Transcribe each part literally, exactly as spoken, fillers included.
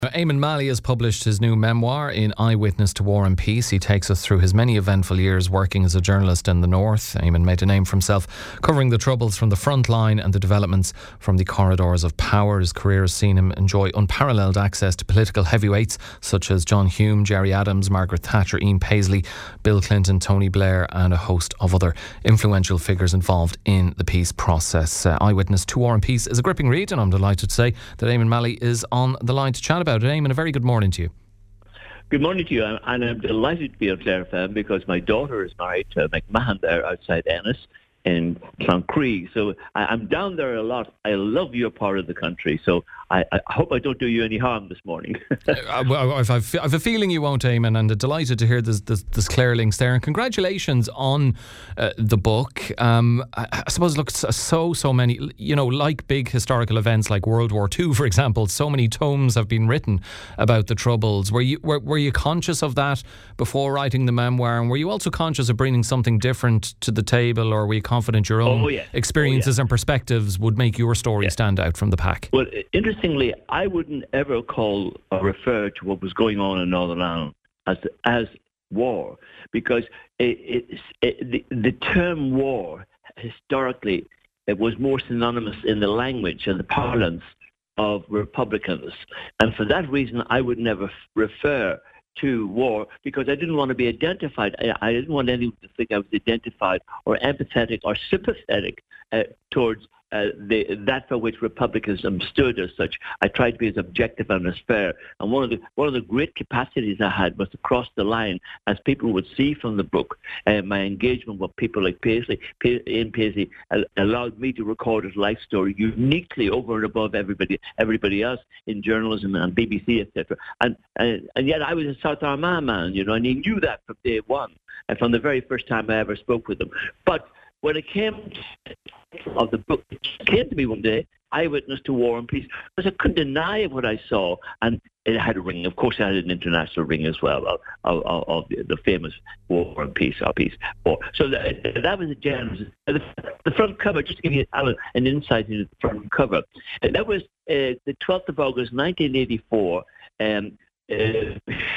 Eamon Malley has published his new memoir in Eyewitness to War and Peace. He takes us through his many eventful years working as a journalist in the North. Eamon made a name for himself covering the troubles from the front line and the developments from the corridors of power. His career has seen him enjoy unparalleled access to political heavyweights such as John Hume, Gerry Adams, Margaret Thatcher, Ian Paisley, Bill Clinton, Tony Blair and a host of other influential figures involved in the peace process. Uh, Eyewitness to War and Peace is a gripping read, and I'm delighted to say that Eamon Malley is on the line to chat about it. Eamon, a very good morning to you. Good morning to you, and I'm delighted to be on Clare F M because my daughter is married to McMahon there outside Ennis in Cloncree. So I, I'm down there a lot. I love your part of the country, so I, I hope I don't do you any harm this morning. uh, well, I've, I've, I've a feeling you won't, Eamon, and delighted to hear this, this, this Clare links there. And congratulations on uh, the book. Um, I, I suppose, look, so, so many, you know, like big historical events like World War Two, for example, so many tomes have been written about the Troubles. Were you, were, were you conscious of that before writing the memoir? And were you also conscious of bringing something different to the table, or were you confident your own oh, yeah. experiences oh, yeah. and perspectives would make your story yeah. stand out from the pack? Well, interestingly, I wouldn't ever call or refer to what was going on in Northern Ireland as as war, because it, it, it, the, the term war historically it was more synonymous in the language and the parlance of Republicans, and for that reason, I would never f- refer to war because I didn't want to be identified. I, I didn't want anyone to think I was identified or empathetic or sympathetic uh, towards uh, the, that for which Republicanism stood as such. I tried to be as objective and as fair. And one of the one of the great capacities I had was to cross the line, as people would see from the book. Uh, my engagement with people like Paisley, pa- Ian Paisley, uh, allowed me to record his life story uniquely over and above everybody everybody else in journalism and B B C, et cetera. And, and and yet I was a South Armagh man, you know, and he knew that from day one, and from the very first time I ever spoke with him. But when it came to of the book, it came to me one day, Eyewitness to War and Peace, because I couldn't deny what I saw, and it had a ring. Of course, it had an international ring as well of, of, of the, the famous War and Peace, or Peace War. So that, that was a genesis. The, the front cover, just to give you Alan, an insight into the front cover, and that was uh, the twelfth of August, nineteen eighty-four. Um, uh,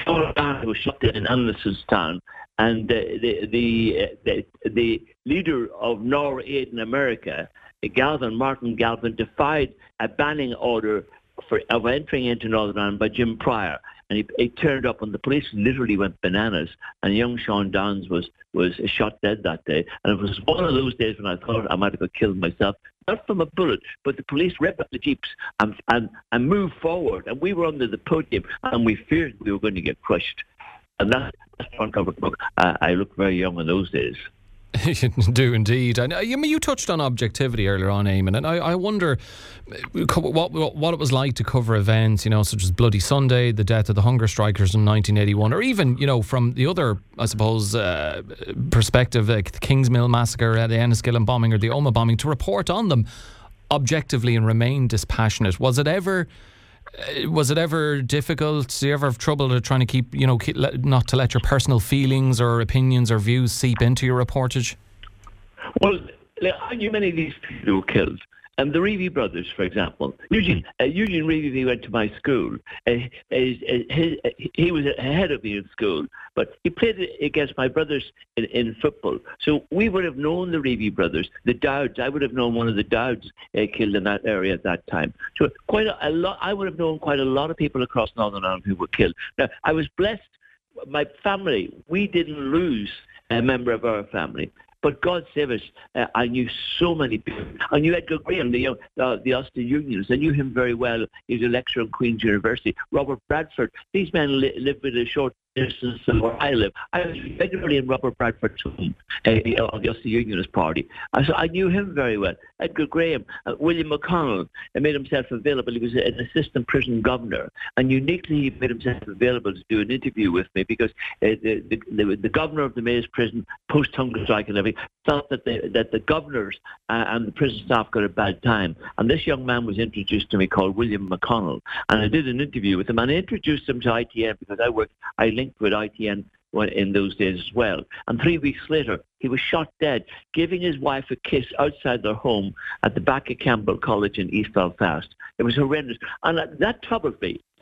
was shot in Annesleystown, and uh, the the, uh, the the leader of Nor eight in America, Galvin, Martin Galvin, defied a banning order for of entering into Northern Ireland by Jim Pryor, and he, he turned up, and the police literally went bananas. And young Sean Downs was was shot dead that day, and it was one of those days when I thought I might have killed myself. Not from a bullet, but the police ripped up the jeeps and, and, and moved forward. And we were under the podium, and we feared we were going to get crushed. And that, that's the front cover book. Uh, I looked very young in those days. You do indeed. And you, you touched on objectivity earlier on, Eamon, and I, I wonder what what it was like to cover events, you know, such as Bloody Sunday, the death of the hunger strikers in nineteen eighty-one, or even, you know, from the other, I suppose, uh, perspective, like the Kingsmill massacre, uh, the Enniskillen bombing, or the Omagh bombing, to report on them objectively and remain dispassionate. Was it ever? Uh, was it ever difficult? Did you ever have trouble to trying to keep, you know, keep, let, not to let your personal feelings or opinions or views seep into your reportage? Well, I knew many of these people who were killed. And the Reevy brothers, for example, Eugene, uh, Eugene Reevy went to my school. Uh, he, he, he was ahead of me in school, but he played against my brothers in, in football. So we would have known the Reevy brothers, the Dowds. I would have known one of the Dowds uh, killed in that area at that time. So quite a, a lot. I would have known quite a lot of people across Northern Ireland who were killed. Now, I was blessed. My family, we didn't lose a member of our family. But God save us, uh, I knew so many people. I knew Edgar Graham, the uh, the Ulster Unionist. I knew him very well. He was a lecturer in Queen's University. Robert Bradford. These men li- lived within a short distance of where I live. I was regularly in Robert Bradford's home uh, of the Ulster Unionist Party. I, so I knew him very well. Edgar Graham, uh, William McConnell uh, made himself available. He was an assistant prison governor, and uniquely he made himself available to do an interview with me because uh, the, the, the the governor of the Maze prison, post-hunger strike and everything, thought that the, that the governors uh, and the prison staff got a bad time. And this young man was introduced to me called William McConnell. And I did an interview with him, and I introduced him to I T N because I worked, I linked with I T N in those days as well. And three weeks later, he was shot dead, giving his wife a kiss outside their home at the back of Campbell College in East Belfast. It was horrendous. And that troubled me.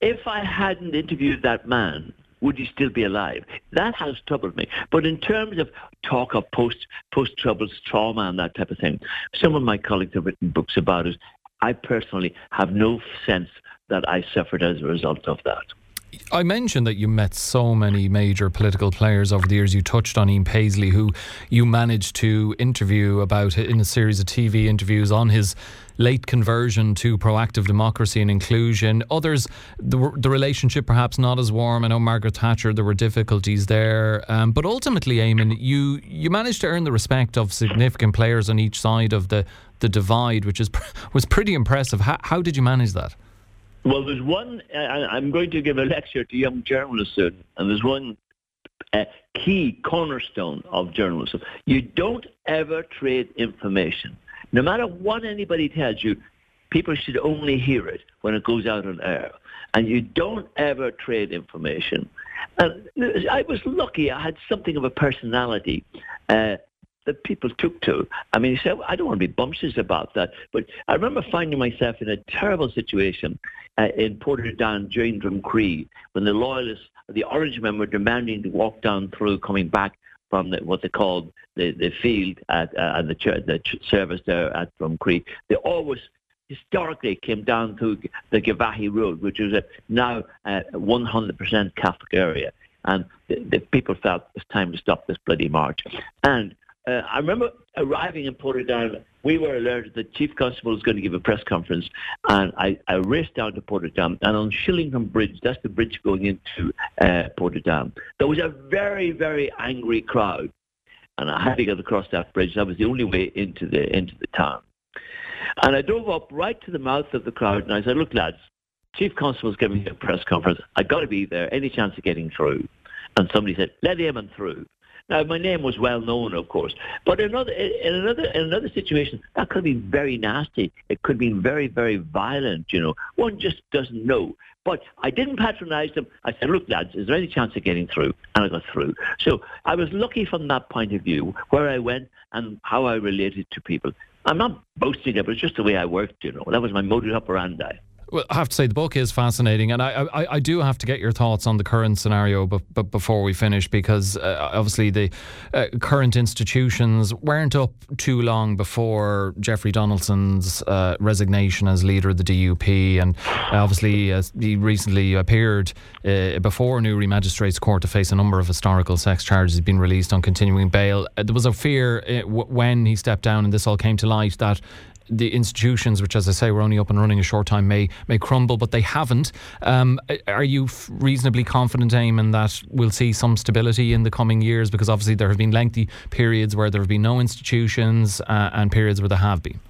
if I hadn't interviewed that man, would he still be alive? That has troubled me. But in terms of talk of post post troubles trauma and that type of thing, some of my colleagues have written books about it. I personally have no sense that I suffered as a result of that. I mentioned that you met so many major political players over the years. You touched on Ian Paisley, who you managed to interview about in a series of T V interviews on his late conversion to proactive democracy and inclusion. Others, the, the relationship perhaps not as warm. I know Margaret Thatcher, there were difficulties there. Um, but ultimately, Eamon, you, you managed to earn the respect of significant players on each side of the, the divide, which is was pretty impressive. How, how did you manage that? Well, there's one, uh, I'm going to give a lecture to young journalists soon, and there's one uh, key cornerstone of journalism. You don't ever trade information. No matter what anybody tells you, people should only hear it when it goes out on air. And you don't ever trade information. And I was lucky. I had something of a personality uh, that people took to. I mean, you said, I don't want to be bumptious about that. But I remember finding myself in a terrible situation uh, in Portadown during Drumcree when the loyalists, the Orange men were demanding to walk down through, coming back from the, what they called the, the field at uh, the, ch- the ch- service there at Drumcree. They always historically came down through the Gavahi Road, which was a now a one hundred percent Catholic area. And the, the people felt it's time to stop this bloody march. And uh, I remember arriving in Portadown, we were alerted that Chief Constable was going to give a press conference, and I, I raced down to Portadown, and on Shillington Bridge, that's the bridge going into uh, Portadown, there was a very, very angry crowd, and I had to get across that bridge. That was the only way into the into the town. And I drove up right to the mouth of the crowd, and I said, look, lads, Chief Constable's giving a press conference. I got to be there. Any chance of getting through? And somebody said, let him through. Now, my name was well known, of course, but in another, in another, in another situation, that could be very nasty. It could be very, very violent, you know. One just doesn't know. But I didn't patronise them. I said, look, lads, is there any chance of getting through? And I got through. So I was lucky from that point of view, where I went and how I related to people. I'm not boasting it, but it's just the way I worked, you know. That was my modus operandi. Well, I have to say the book is fascinating, and I, I, I do have to get your thoughts on the current scenario but, but before we finish, because uh, obviously the uh, current institutions weren't up too long before Jeffrey Donaldson's uh, resignation as leader of the D U P, and obviously uh, he recently appeared uh, before Newry Magistrates Court to face a number of historical sex charges. He's been released on continuing bail. Uh, there was a fear uh, w- when he stepped down and this all came to light that the institutions, which, as I say, were only up and running a short time, may may crumble, but they haven't. Um, are you reasonably confident, Eamon, that we'll see some stability in the coming years? Because obviously there have been lengthy periods where there have been no institutions uh, and periods where there have been.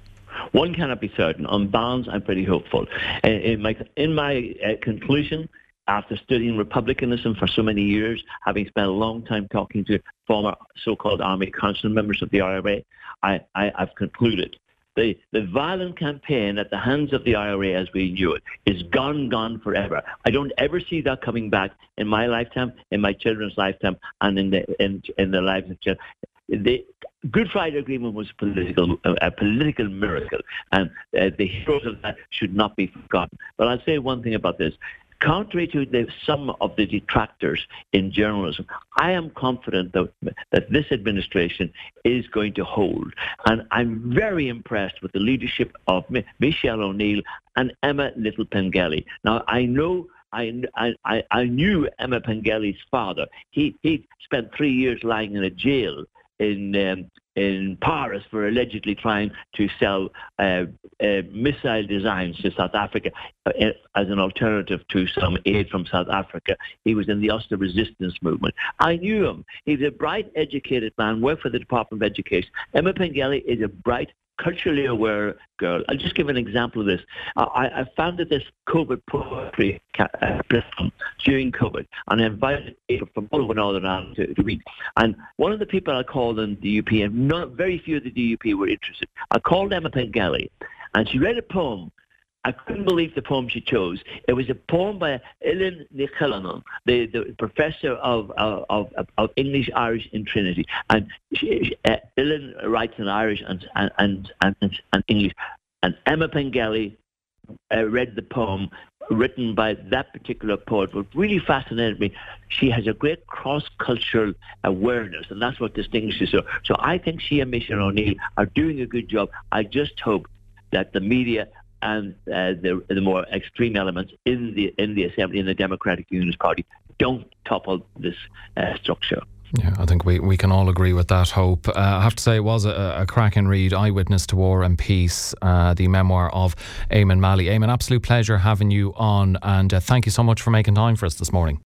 One cannot be certain. On balance, I'm pretty hopeful. In my, in my uh, conclusion, after studying republicanism for so many years, having spent a long time talking to former so-called Army Council members of the I R A, I, I, I've concluded The, the violent campaign at the hands of the I R A as we knew it is gone, gone forever. I don't ever see that coming back in my lifetime, in my children's lifetime, and in the in, in the lives of children. The Good Friday Agreement was a political, a political miracle, and uh, the heroes of that should not be forgotten. But I'll say one thing about this. Contrary to the, some of the detractors in journalism, I am confident that, that this administration is going to hold. And I'm very impressed with the leadership of M- Michelle O'Neill and Emma Little Pengelly. Now, I know I, I, I knew Emma Pengelly's father. He, he spent three years lying in a jail in um, in Paris for allegedly trying to sell uh, uh, missile designs to South Africa uh, as an alternative to some aid from South Africa. He was in the Ulster Resistance Movement. I knew him. He's a bright, educated man, worked for the Department of Education. Emma Pengelly is a bright, culturally aware girl. I'll just give an example of this. I, I founded this COVID poetry uh, platform during COVID, and I invited people from all over Northern Ireland to, to read. And one of the people I called in the D U P, and not very few of the D U P were interested, I called Emma Pengelly, and she read a poem. I couldn't believe the poem she chose. It was a poem by Ilan Nichelanon, the, the professor of, of, of, of English Irish in Trinity. And she, uh, Ilan writes in Irish and, and, and, and, and English. And Emma Pengelly uh, read the poem written by that particular poet. What really fascinated me, she has a great cross-cultural awareness, and that's what distinguishes her. So I think she and Michelle O'Neill are doing a good job. I just hope that the media and uh, the, the more extreme elements in the in the Assembly, in the Democratic Unionist Party, don't topple this uh, structure. Yeah, I think we, we can all agree with that hope. Uh, I have to say it was a, a cracking read, Eyewitness to War and Peace, uh, the memoir of Eamon Malley. Eamon, absolute pleasure having you on, and uh, thank you so much for making time for us this morning.